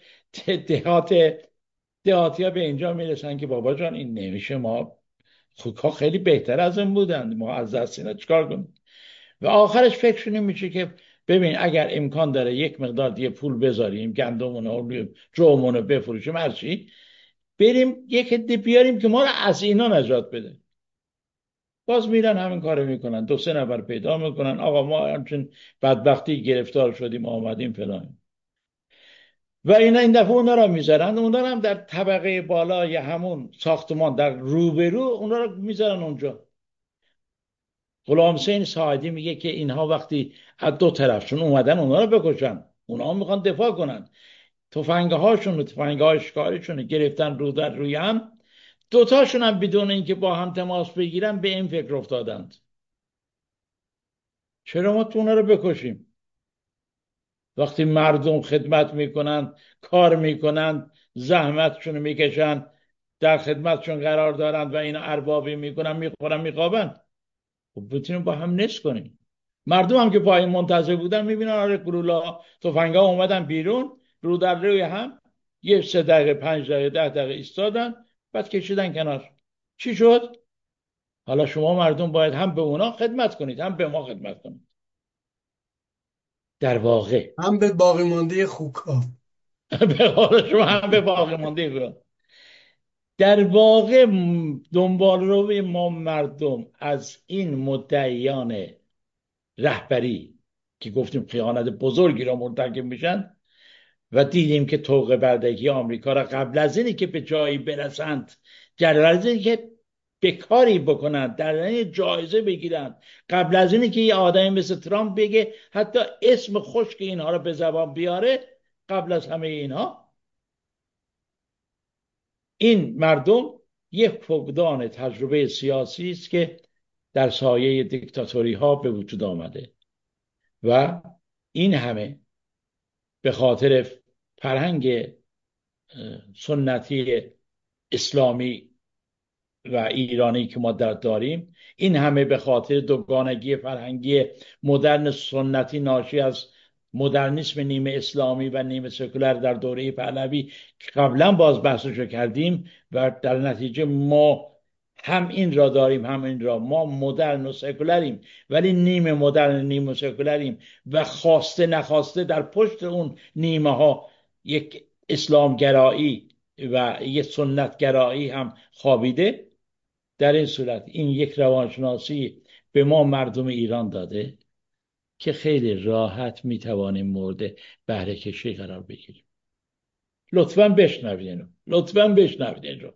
دهاتی ها به اینجا میرسن که بابا جان این نمیشه، ما خوکا خیلی بهتر از این بودن، ما از دست اینا چیکار کنیم؟ و آخرش فکرشون میشه که ببین اگر امکان داره یک مقدار دیگه پول بذاریم، گندمونو جومونو بفروشیم، هرچی، بریم یک عده بیاریم که ما رو از اینا نجات بده. باز میرن همین کارو میکنن، 2-3 نفر پیدا میکنن، آقا ما همچون بدبختی گرفتار شدیم آمدیم فلان، و این دفعه اونا رو میذارن، اونا هم در طبقه بالای همون ساختمان در روبرو اونا رو میذارن اونجا. غلام حسین ساعدی میگه که اینها وقتی از دو طرفشون اومدن اونا رو بکشن، اونا هم میخوان دفاع کنن، تفنگه هاشون و تفنگه های شکاریشون گرفتن رو در روی هم، دوتاشون هم بدون اینکه با هم تماس بگیرن به این فکر افتادند چرا ما تو اونا رو بکشیم؟ وقتی مردم خدمت میکنن، کار میکنن، زحمتشون میکشن، در خدمتشون قرار دارند و اینا اربابی میکنن، میخورن، میخوابن، خب بتونیم با هم نصف کنیم. مردم هم که پای منتظر بودن میبینن آره گلولا تفنگا اومدن بیرون، رو در روی هم، یه 3 دقیقه 5 دقیقه 10 دقیقه ایستادن، بعد کشیدن کنار. چی شد؟ حالا شما مردم باید هم به اونا خدمت کنید هم به ما خدمت کنید. در واقع هم به باقی مانده خوکا. به قول شما هم به باقی مانده کنید. در واقع دنبال رو ما مردم از این مدعیان رهبری که گفتیم خیانت بزرگی را مرتکب میشن و دیدیم که طوق بردگی آمریکا را قبل از اینی که به جایی برسند، در از اینی که به کاری بکنند، در این جایزه بگیرند، قبل از اینی که یه آدمی مثل ترامپ بگه حتی اسم خشک اینها را به زبان بیاره، قبل از همه اینها این مردم یک فقدان تجربه سیاسی است که در سایه دیکتاتوری ها به وجود آمده و این همه به خاطر فرهنگ سنتی اسلامی و ایرانی که ما داریم، این همه به خاطر دوگانگی فرهنگی مدرن سنتی ناشی از مدرنیسم نیمه اسلامی و نیمه سکولار در دوره پهلوی که قبلا باز بحثشو کردیم و در نتیجه ما هم این را داریم هم این را. ما مدرن و سکولاریم ولی نیمه مدرن نیمه سکولاریم و خواسته نخواسته در پشت اون نیمه ها یک اسلامگرایی و یک سنتگرایی هم خوابیده. در این صورت این یک روانشناسی به ما مردم ایران داده که خیلی راحت میتوانیم مورد بهره کشی قرار بگیریم. لطفاً بشنوید اینو، لطفاً بشنوید این رو.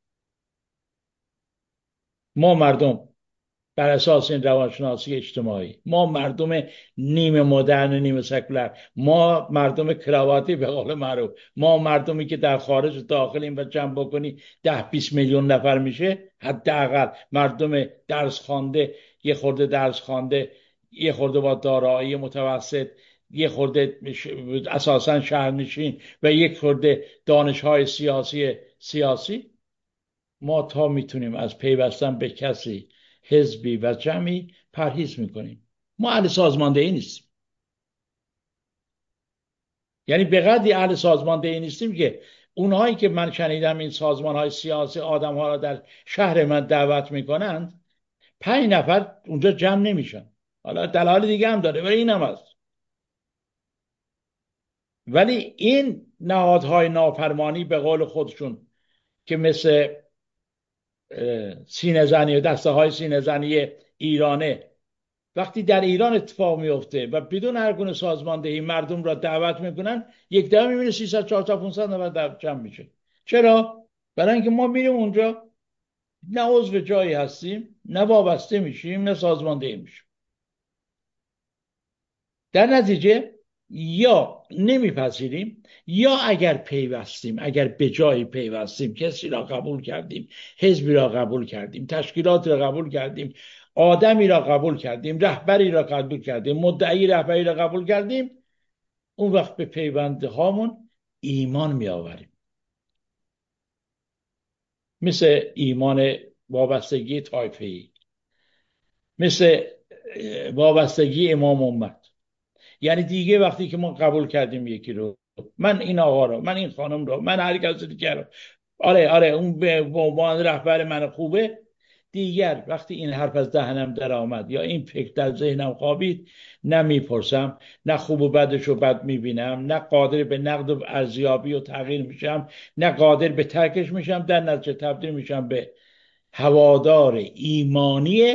ما مردم بر اساس این روانشناسی اجتماعی، ما مردم نیمه مدرن نیمه سکولار، ما مردم کراواتی به قول معروف، ما مردمی که در خارج و داخلیم و جمع بکنی 10-20 میلیون نفر میشه، حداقل مردم درس خوانده، یه خورده درس خوانده، یه خورده با دارایی متوسط، یه خورده اساسا شهرنشین و یک خورده دانش‌های سیاسی، ما تا میتونیم از پیوستن به کسی، حزبی و جمعی پرهیز میکنیم. ما اهل سازماندهی نیستیم. یعنی به قدری اهل سازماندهی نیستیم که اونهایی که من شنیدم این سازمان های سیاسی آدم ها را در شهر من دعوت میکنند، 5 نفر اونجا جمع نمیشن. حالا دلایل دیگه هم داره ولی این هم هست. ولی این نهادهای نافرمانی به قول خودشون که مثل سینه زنی و دسته های سینه زنی ایرانه، وقتی در ایران اتفاق میفته و بدون هر گونه سازماندهی مردم را دعوت میکنن، یک دفعه میبینه 300 400 500 نفر جمع میشه. چرا؟ برای اینکه ما میریم اونجا، نه عضو جایی هستیم، نه وابسته میشیم، نه سازماندهی میشیم. در نتیجه یا نمیپذیریم، یا اگر پیوستیم، اگر به جایی پیوستیم، کسی را قبول کردیم، حزبی را قبول کردیم، تشکیلات را قبول کردیم، آدمی را قبول کردیم، رهبری را قبول کردیم، مدعی رهبری را قبول کردیم، اون وقت به پیوندهامون ایمان می آوریم. مثل ایمان وابستگی طایفه‌ای، مثل وابستگی امام امت. یعنی دیگه وقتی که ما قبول کردیم یکی رو، من این آقا رو، من این خانم رو، من هر کسی دیگه رو، آره اون به عنوان رهبر من خوبه، دیگر وقتی این حرف از دهنم در آمد یا این فکر در ذهنم خوابید، نه میپرسم، نه خوب و بدش رو بد میبینم، نه قادر به نقد و ارزیابی و تغییر میشم، نه قادر به ترکش میشم. در نتیجه تبدیل میشم به هوادار ایمانی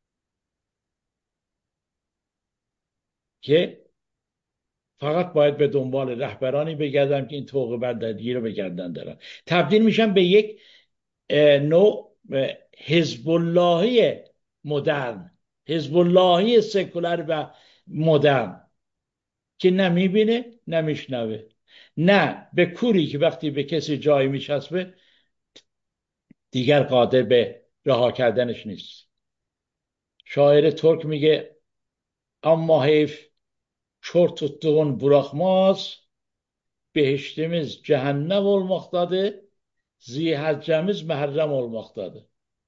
که فقط باید به دنبال رهبرانی بگردم که این طوق بردگی رو به گردن دارن. تبدیل میشم به یک نوع حزب اللهی مدرن، حزب اللهی سکولار و مدرن که نه میبینه نه میشنوه، نه به کوری که وقتی به کسی جایی میچسبه دیگر قادر به رها کردنش نیست. شاعر ترک میگه اما حیف çor tuttuğun bırakmaz, behiştimiz cehennem olmaktadır, zihercemiz محرم olmaktadır.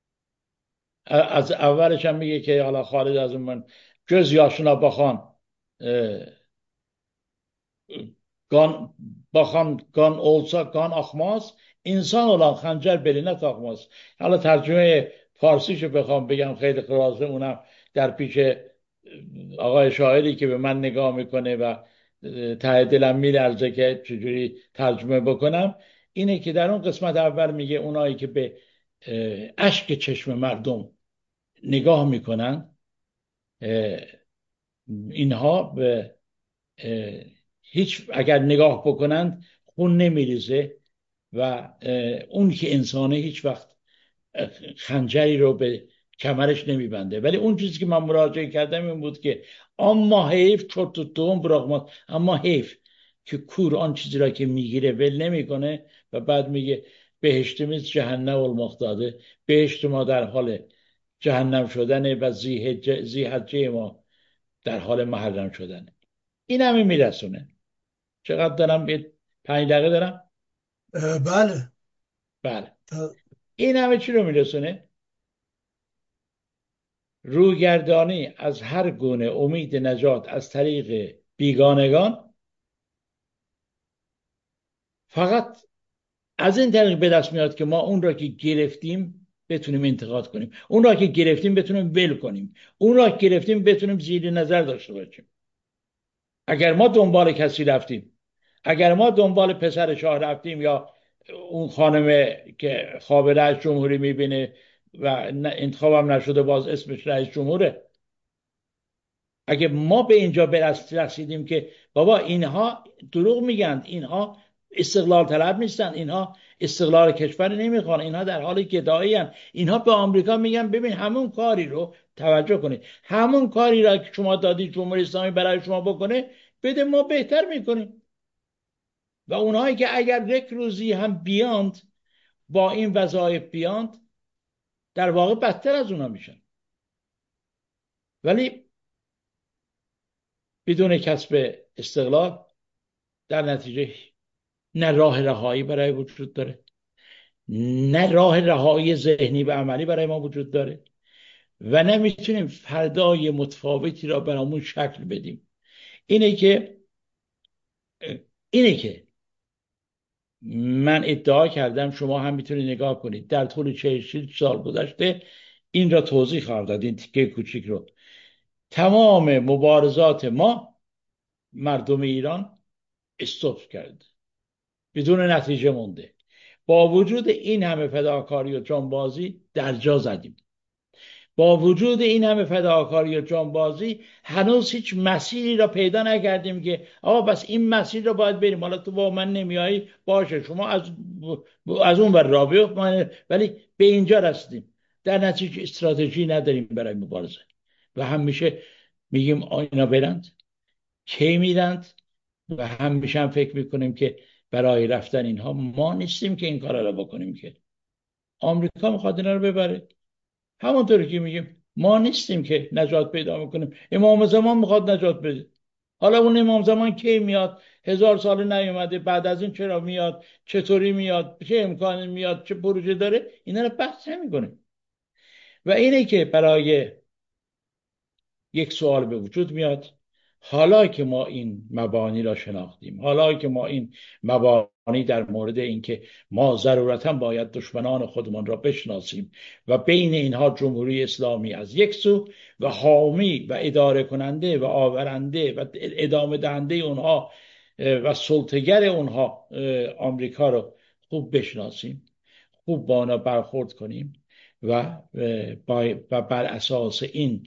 از اولش هم میگه که حالا خارج از من göz yaşına bakan kan olsa kan akmaz, insan olan خنجر beline takmaz. حالا ترجمه فارسیشو بخوام بگم خیلی خلاصه، اونم در پیش آقای شاعری که به من نگاه میکنه و ته دلم میلرزه که چجوری ترجمه بکنم، اینه که در اون قسمت اول میگه اونایی که به اشک چشم مردم نگاه میکنن، اینها به هیچ اگر نگاه بکنند خون نمیریزه و اون که انسانه هیچ وقت خنجری رو به کمرش نمیبنده. ولی اون چیزی که من مراجعه کردم این بود که اما حیف چون tuttuğum bırakmaz، اما حیف که کور آن چیزی را که میگیره ول نمیکنه. و بعد میگه بهشتimiz جهنم olmaktadır، بهشت ما در حال جهنم شدنه و زیحجه ما در حال محرم شدنه. این همه میرسونه. چقدر دارم؟ به 5 دقیقه دارم. بله. بله. تا این همه چی رو میرسونه؟ روگردانی از هر گونه امید نجات از طریق بیگانگان فقط از این طریق به دست میاد که ما اون را که گرفتیم بتونیم انتقاد کنیم، اون را که گرفتیم بتونیم ول کنیم، اون را که گرفتیم بتونیم زیر نظر داشته باشیم. اگر ما دنبال کسی رفتیم، اگر ما دنبال پسر شاه رفتیم یا اون خانم که خواب رئیس جمهوری میبینه و انتخابم نشده باز اسمش رئیس جمهوره، اگه ما به اینجا رسیدیم که بابا اینها دروغ میگن، اینها استقلال طلب نیستن، اینها استقلال کشور نمیخوان، اینها در حال گدایی هستند، اینها به آمریکا میگن ببین همون کاری رو، توجه کنید، همون کاری را که شما دادی جمهوری اسلامی برای شما بکنه بده، ما بهتر میکنیم. و اونهایی که اگر یک روزی هم بیاند با این وظایف بیاند در واقع بدتر از اونها میشن. ولی بدون کسب استقلال در نتیجه نه راه رهایی برای وجود داره، نه راه رهایی ذهنی و عملی برای ما وجود داره و نه میتونیم فردای متفاوتی را برامون شکل بدیم. اینه که اینه که من ادعا کردم، شما هم میتونید نگاه کنید، در طول 46 سال گذشته این را توضیح خواهم داد، این تیکه کوچیک رو. تمام مبارزات ما، مردم ایران، استوب کرد، بدون نتیجه مونده. با وجود این همه فداکاری و جانبازی در جا زدیم. با وجود این همه فداکاری و جانبازی هنوز هیچ مسیری را پیدا نکردیم که آقا بس این مسیر را باید بریم، حالا تو با من نمیایی باشه، شما از اون ور رابطه، ولی به اینجا رسیدیم. در نتیجه استراتژی نداریم برای مبارزه و همیشه میگیم اینا برند، کی میرند، و همیشه هم فکر میکنیم که برای رفتن اینها ما نیستیم که این کارا رو بکنیم، که آمریکا میخواد اینا رو ببره. همونطوری که میگیم ما نیستیم که نجات پیدا میکنیم، امام زمان میخواد نجات بده. حالا اون امام زمان کی میاد؟ 1000 سال نیومده، بعد از این چرا میاد، چطوری میاد، چه امکانی میاد، چه پروژه داره، اینا رو بحث نمیکنیم. و اینه که برای یک سوال به وجود میاد، حالا که ما این مبانی را شناختیم، حالا که ما این مبانی در مورد اینکه ما ضرورتا باید دشمنان خودمان را بشناسیم و بین اینها جمهوری اسلامی از یک سو و حامی و اداره کننده و آورنده و ادامه دهنده اونها و سلطگر اونها آمریکا رو خوب بشناسیم، خوب با آنها برخورد کنیم و بر اساس این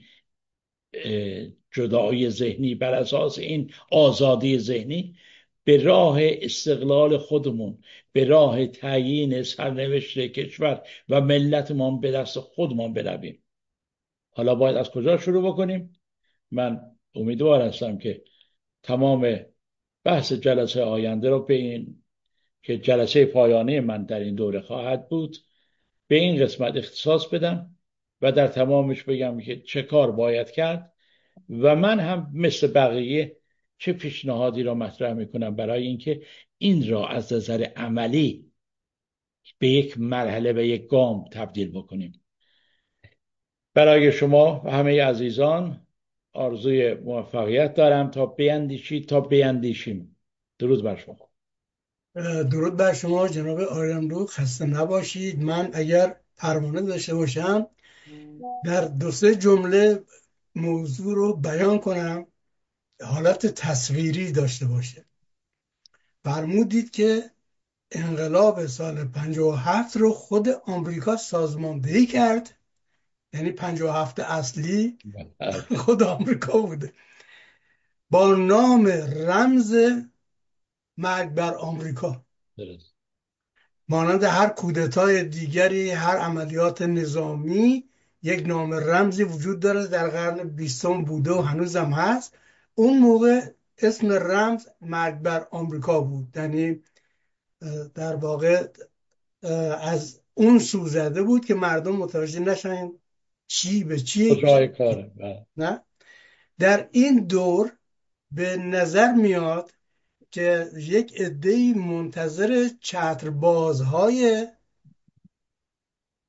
جدایی ذهنی، بر اساس این آزادی ذهنی به راه استقلال خودمون، به راه تعیین سرنوشت کشور و ملتمان به دست خودمان برویم. حالا باید از کجا شروع بکنیم؟ من امیدوار هستم که تمام بحث جلسه آینده رو به این که جلسه پایانی من در این دوره خواهد بود به این قسمت اختصاص بدم و در تمامش بگم که چه کار باید کرد و من هم مثل بقیه چه پیشنهادی را مطرح میکنم برای اینکه این را از نظر عملی به یک مرحله و یک گام تبدیل بکنیم. برای شما و همه عزیزان آرزوی موفقیت دارم تا بیندیشید تا بیندیشیم. درود بر شما. درود بر شما جناب آریانلو، خسته نباشید. من اگر پروانه داشته باشم در دو سه جمله موضوع رو بیان کنم، حالت تصویری داشته باشه. فرمودید که انقلاب سال 57 رو خود آمریکا سازماندهی کرد، یعنی 57 اصلی خود آمریکا بوده، با نام رمز مرگ بر آمریکا. مانند هر کودتای دیگری، هر عملیات نظامی یک نام رمزی وجود داره، در قرن 20 بوده و هنوز هم هست. اون موقع اسم رمز مرگ بر آمریکا بود، یعنی در واقع از اون سو زده بود که مردم متوجه نشن چی به چی. کجای کاره. نه، در این دور به نظر میاد که یک عده‌ای منتظر چتربازهای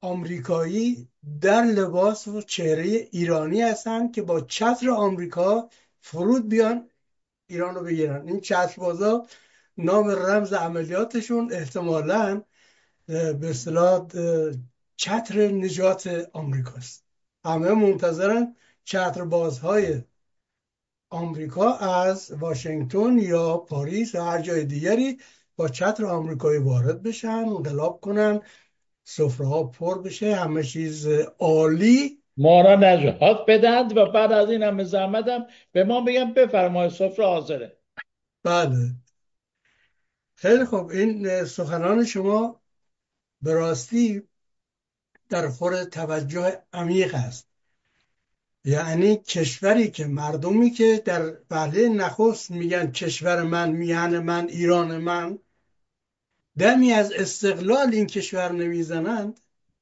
آمریکایی در لباس و چهره ایرانی هستن که با چتر آمریکا فرود بیان ایران رو بگیرن. این چتربازا نام رمز عملیاتشون احتمالاً به اصطلاح چتر نجات آمریکاست. همه منتظرن چتربازهای آمریکا از واشنگتن یا پاریس یا هر جای دیگری با چتر آمریکایی وارد بشن، انقلاب کنن، سفره ها پر بشه، همه چیز عالی. ما را نجات بدهند و بعد از این همه زحمتم به ما بگم بفرمایید سفره حاضره. بله، خیلی خوب. این سخنان شما به راستی در خور توجه عمیق است. یعنی کشوری که مردمی که در وهله نخست میگن کشور من، میهن من، ایران من، دمی از استقلال این کشور نمیزنند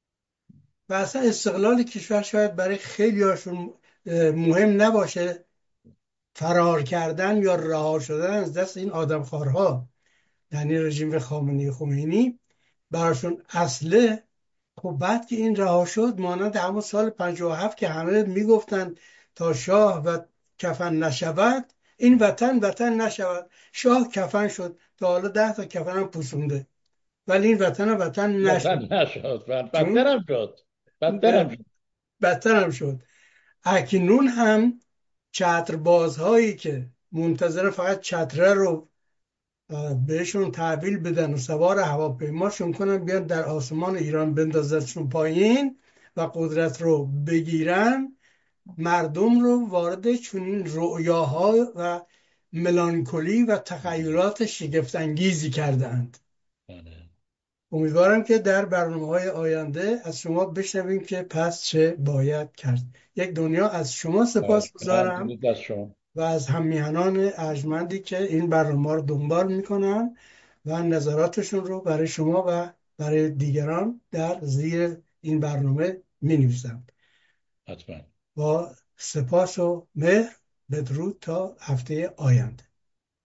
و اصلا استقلال کشور شاید برای خیلی هاشون مهم نباشه، فرار کردن یا رها شدن از دست این آدمخوارها، یعنی رژیم خمینی براشون اصله. خب بعد که این رها شد، مانند همون سال 57 که همه میگفتن تا شاه و کفن نشود این وطن وطن نشود، شاه کفن شد، تا حالا 10 تا کفن هم پوسونده، ولی این وطن وطن نشد. وطن نشد، چون بدترم شد، بدترم شد. بدتر هم شد. اکنون هم چتربازهایی که منتظر فقط چتره رو بهشون تحویل بدن و سوار هواپیماشون کنن بیان در آسمان ایران بندازنشون پایین و قدرت رو بگیرن، مردم رو وارد چنین رؤیاها و ملانکولی و تخیلات شگفت‌انگیزی کردند. بله. امیدوارم که در برنامه‌های آینده از شما بشنویم که پس چه باید کرد. یک دنیا از شما سپاسگزارم درود از شما. و از هممیهنان ارجمندی که این برنامه رو دنبال میکنن و نظراتشون رو برای شما و برای دیگران در زیر این برنامه می نویسن. حتما. با سپاس و مهر، بدرود تا هفته آینده.